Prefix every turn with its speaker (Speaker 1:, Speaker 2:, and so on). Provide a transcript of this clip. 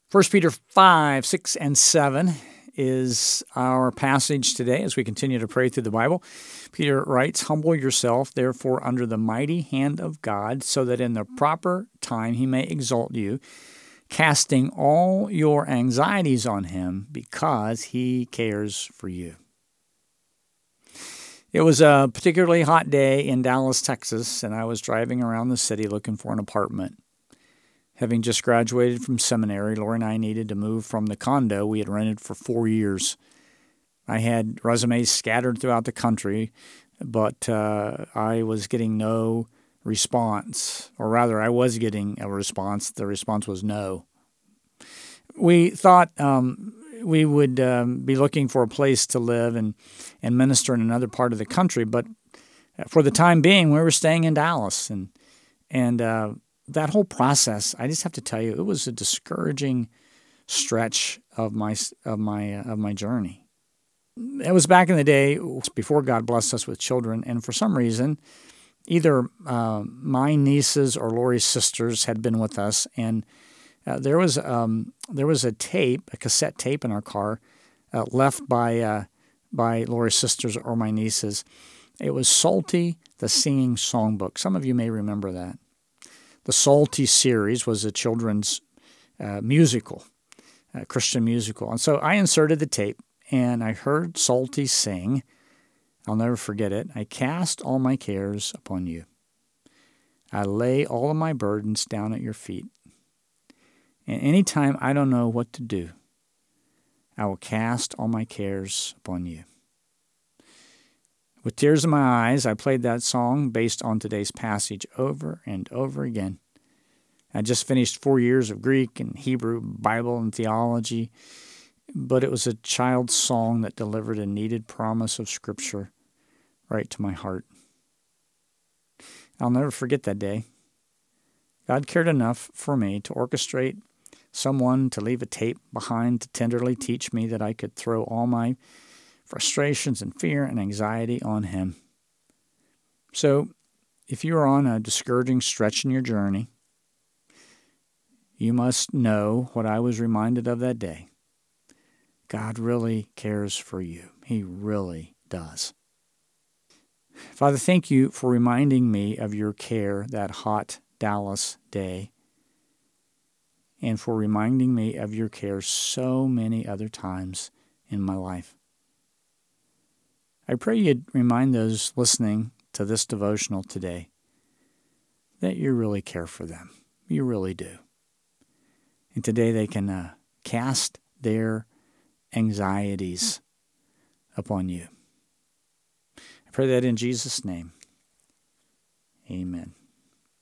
Speaker 1: 1 Peter 5, 6, and 7 is our passage today as we continue to pray through the Bible. Peter writes, "Humble yourself, therefore, under the mighty hand of God, so that in the proper time he may exalt you, casting all your anxieties on him because he cares for you." It was a particularly hot day in Dallas, Texas, and I was driving around the city looking for an apartment. Having just graduated from seminary, Lori and I needed to move from the condo we had rented for 4 years. I had resumes scattered throughout the country, but I was getting no response. Or rather, I was getting a response. The response was no. We thought we would be looking for a place to live and minister in another part of the country, but for the time being, we were staying in Dallas. And that whole process, I just have to tell you, it was a discouraging stretch of my journey. It was back in the day before God blessed us with children, and for some reason, either my nieces or Lori's sisters had been with us, and there was a cassette tape in our car left by Lori's sisters or my nieces. It was Psalty, the Singing Songbook. Some of you may remember that. The Psalty series was a children's musical, Christian musical. And so I inserted the tape, and I heard Psalty sing. I'll never forget it. "I cast all my cares upon you. I lay all of my burdens down at your feet. And anytime I don't know what to do, I will cast all my cares upon you." With tears in my eyes, I played that song based on today's passage over and over again. I just finished 4 years of Greek and Hebrew, Bible and theology, but it was a child's song that delivered a needed promise of Scripture right to my heart. I'll never forget that day. God cared enough for me to orchestrate someone to leave a tape behind to tenderly teach me that I could throw all my frustrations and fear and anxiety on him. So, if you are on a discouraging stretch in your journey, you must know what I was reminded of that day. God really cares for you. He really does. Father, thank you for reminding me of your care that hot Dallas day, and for reminding me of your care so many other times in my life. I pray you'd remind those listening to this devotional today that you really care for them. You really do. And today they can cast their anxieties upon you. I pray that in Jesus' name. Amen.